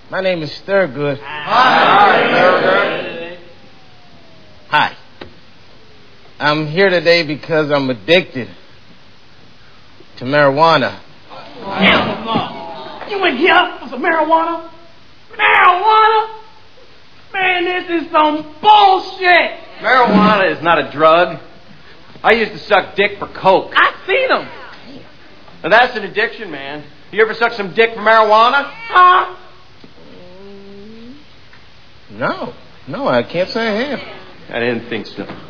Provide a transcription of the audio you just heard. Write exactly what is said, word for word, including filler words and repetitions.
My name is Thurgood. Hi, Thurgood. Hi. I'm here today because I'm addicted to marijuana. Hell no. You in here for some marijuana? Marijuana? Man, this is some bullshit. Marijuana is not a drug. I used to suck dick for coke. I seen them. Now that's an addiction, man. You ever suck some dick for marijuana? Huh? No. No, I can't say I have. I didn't think so.